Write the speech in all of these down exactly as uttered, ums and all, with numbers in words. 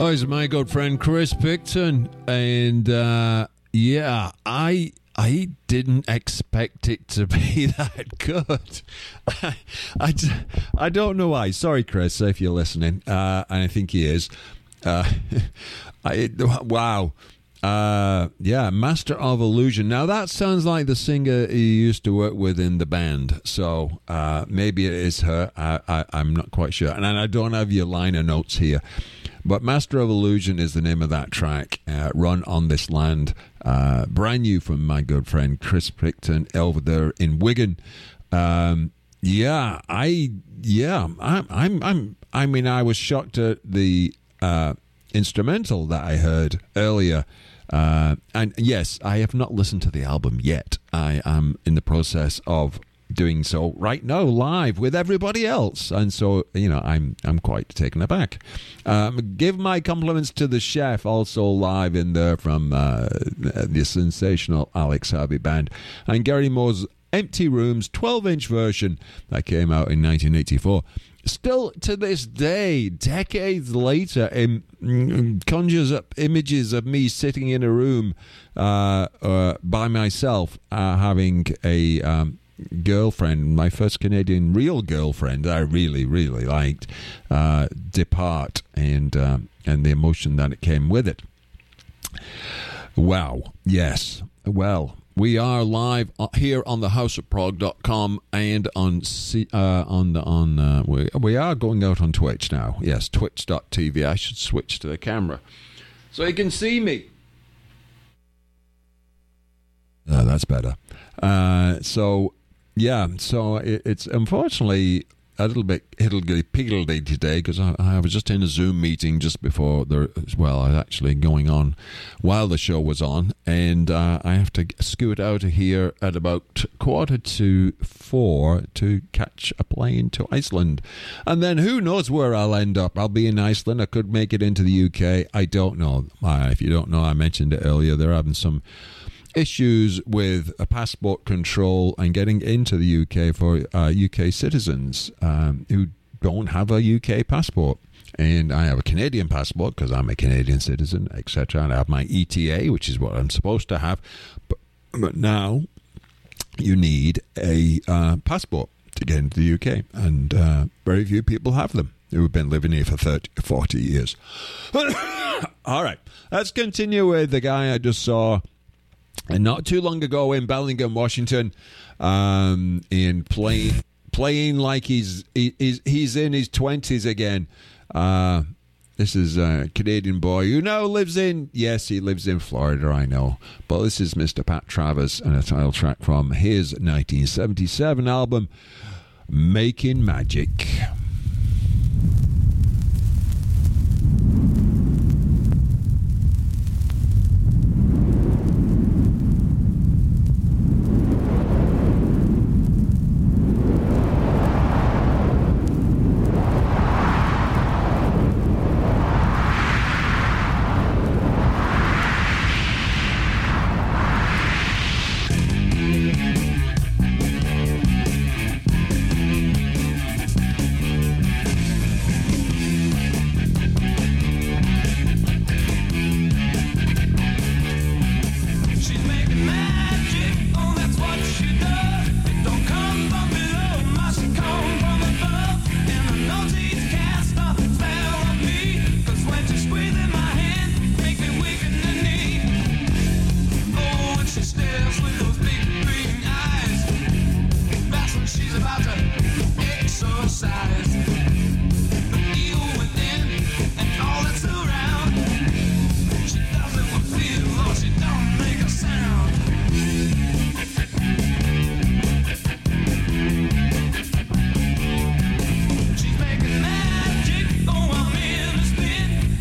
was my good friend Chris Picton, and uh, yeah, I I didn't expect it to be that good. I, I, I don't know why. Sorry, Chris, if you're listening, uh, and I think he is. Uh, I, wow. Uh, yeah, Master of Illusion. Now, that sounds like the singer he used to work with in the band, so uh, maybe it is her. I, I, I'm not quite sure. And I don't have your liner notes here. But Master of Illusion is the name of that track, uh, Run on This Land. Uh, brand new from my good friend Chris Picton over there in Wigan. Um, yeah, I, yeah, I, I'm, I'm, I mean, I was shocked at the uh, instrumental that I heard earlier. Uh, and yes, I have not listened to the album yet. I am in the process of doing so right now, live with everybody else, and so you know, I'm I'm quite taken aback. Um, give my compliments to the chef, also live in there from uh, the sensational Alex Harvey Band, and Gary Moore's Empty Rooms twelve inch version that came out in nineteen eighty-four. Still to this day, decades later, it conjures up images of me sitting in a room uh, uh, by myself, uh, having a um, girlfriend, my first Canadian real girlfriend that I really, really liked, uh, depart, and um, and the emotion that it came with it. Wow. Yes. Well, we are live here on the house of prog dot com and on C, uh, on the on uh, we we are going out on Twitch now. Yes, twitch dot t v. I should switch to the camera so you can see me. Uh, that's better. Uh, so yeah, so it, it's unfortunately a little bit higgledy-piggledy today because I, I was just in a Zoom meeting just before the well, actually going on while the show was on, and uh, I have to scoot out of here at about quarter to four to catch a plane to Iceland, and then who knows where I'll end up. I'll be in Iceland. I could make it into the U K. I don't know. Uh, if you don't know, I mentioned it earlier. They're having some issues with a passport control and getting into the U K for uh, U K citizens um, who don't have a U K passport. And I have a Canadian passport because I'm a Canadian citizen, et cetera. And I have my E T A, which is what I'm supposed to have. But, but now you need a uh, passport to get into the U K. And uh, very few people have them who have been living here for thirty, forty years. All right, let's continue with the guy I just saw and not too long ago in Bellingham, Washington, um, in playing playing like he's he, he's he's in his twenties again. Uh, this is a Canadian boy who now lives in yes, he lives in Florida, I know, but this is Mister Pat Travers and a title track from his nineteen seventy-seven album, Making Magic.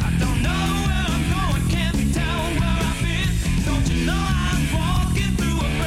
Through a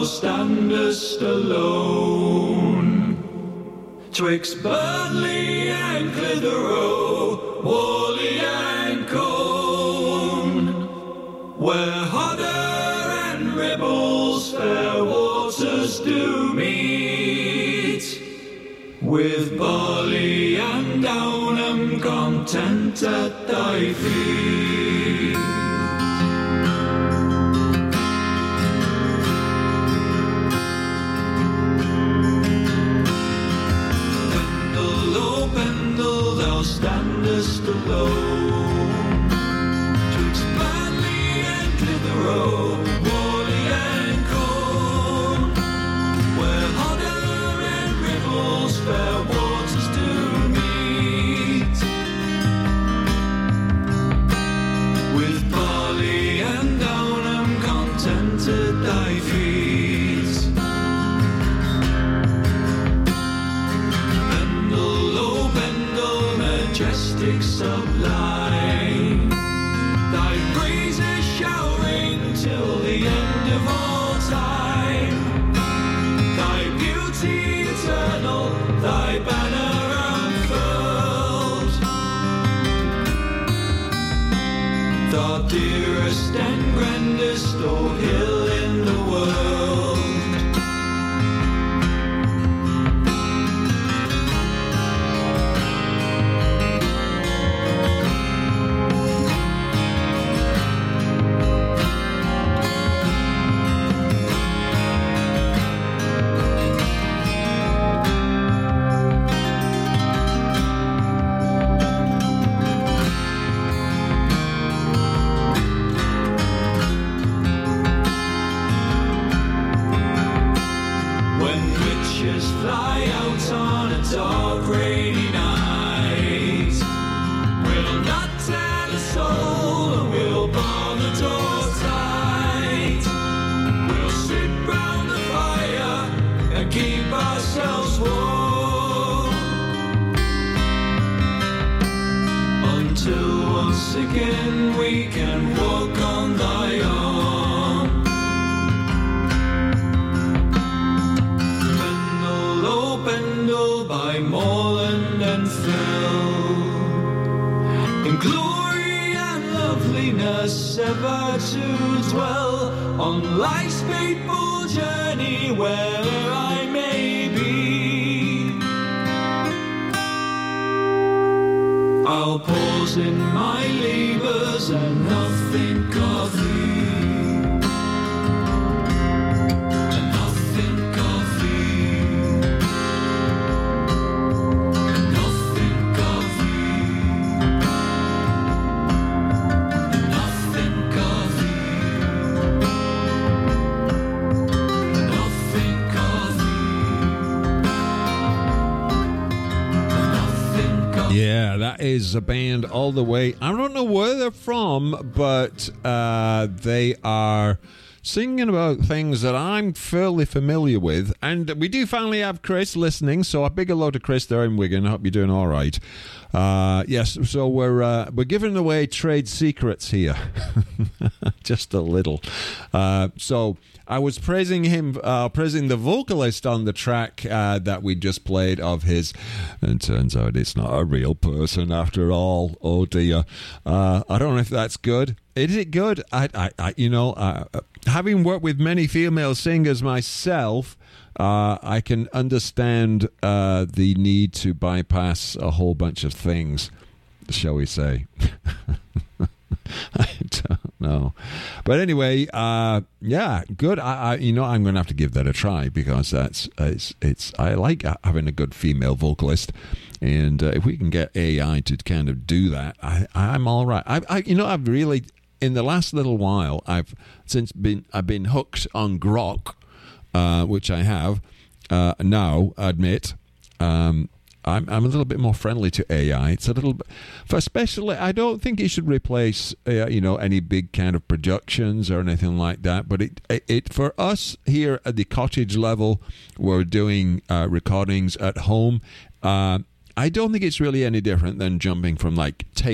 thou standest alone. Twixt Burnley and Clitheroe, Whalley and Colne, where Hodder and Ribble's fair waters do meet, with Barley and Downham content at thy feet. Pendle, oh Pendle, thou standest alone. Twixt Burnley and Clitheroe, Whalley and Colne, where Hodder and Ribble's fair waters do meet, with Barley and Downham content at thy feet. Pendle, oh Pendle, majestic sublime, thy praises shall ring till the end of all time. Thy beauty eternal, thy banner unfurled, the dearest and grandest, O hill in the world. When witches fly out on a dark rainy night, we'll not tell a soul, and we'll bar the door tight. We'll sit round the fire and keep ourselves warm, until once again we can walk on thy arm. Pendle, oh Pendle, by moorland and fell, in glory and loveliness ever to dwell, on life's fateful journey where'er I may be. I'll pause in my labours and not think of thee, and not think of thee, and not think of thee, and not think of thee, and not think of thee, and not think of thee. Yeah, that is a band all the way. I don't know where they're from, but uh, they are singing about things that I'm fairly familiar with. And we do finally have Chris listening, so a big hello to Chris there in Wigan. I hope you're doing all right. Uh, yes, so we're uh, we're giving away trade secrets here, just a little. Uh, so I was praising him, uh, praising the vocalist on the track uh, that we just played of his. And turns out it's not a real person after all. Oh dear. Uh, I don't know if that's good. Is it good? I, I, I you know, uh, having worked with many female singers myself, Uh, I can understand uh, the need to bypass a whole bunch of things, shall we say. I don't know. But anyway, uh, yeah, good. I, I, you know, I'm going to have to give that a try, because that's it's, it's I like having a good female vocalist. And uh, if we can get A I to kind of do that, I, I'm all right. I, I, you know, I've really, in the last little while, I've since been, I've been hooked on Grok. Uh, which I have uh, now, admit. Um, I'm I'm a little bit more friendly to A I. It's a little bit, for especially, I don't think it should replace uh, you know any big kind of productions or anything like that. But it it, it for us here at the cottage level, we're doing uh, recordings at home. Uh, I don't think it's really any different than jumping from like tape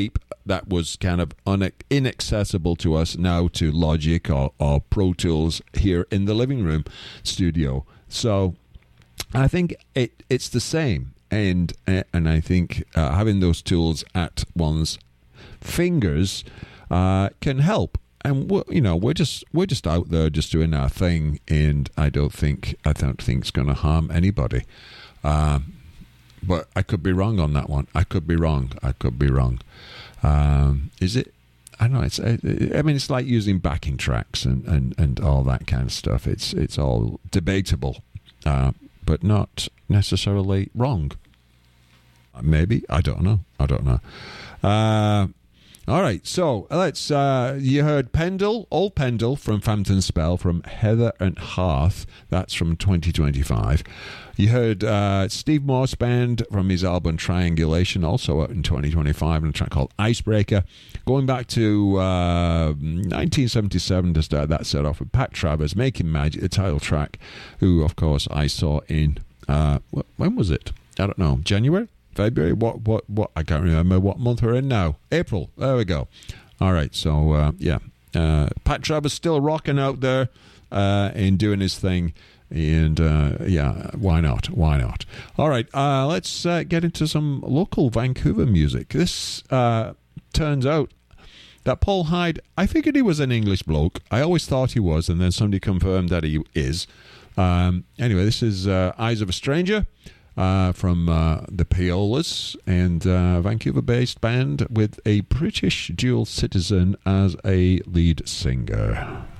that was kind of un- inaccessible to us now to Logic or, or Pro Tools here in the living room studio. So I think it it's the same, and and I think uh, having those tools at one's fingers uh, can help. And we're, you know, we're just we're just out there just doing our thing, and I don't think I don't think it's going to harm anybody. Um, but I could be wrong on that one. I could be wrong. I could be wrong. Um, is it? I don't know. It's. I mean, it's like using backing tracks and, and, and all that kind of stuff. It's it's all debatable. Uh, but not necessarily wrong. Maybe. I don't know. I don't know. Uh, all right. So let's. Uh, you heard Pendle, Old Pendle from Phantom Spell from Heather and Hearth. That's from twenty twenty-five. You heard uh, Steve Morse Band from his album Triangulation, also out in twenty twenty-five, and a track called Icebreaker. Going back to uh, nineteen seventy-seven to start that set off with Pat Travers, Making Magic, the title track, who, of course, I saw in, uh, when was it? I don't know, January? February? What, what, what? I can't remember what month we're in now. April. There we go. All right, so, uh, yeah. Uh, Pat Travers still rocking out there uh, and doing his thing. And uh, yeah, why not? Why not? All right, uh, let's uh, get into some local Vancouver music. This uh, turns out that Paul Hyde, I figured he was an English bloke. I always thought he was, and then somebody confirmed that he is. Um, anyway, this is uh, Eyes of a Stranger uh, from uh, the Piolas, and uh, Vancouver-based band with a British dual citizen as a lead singer.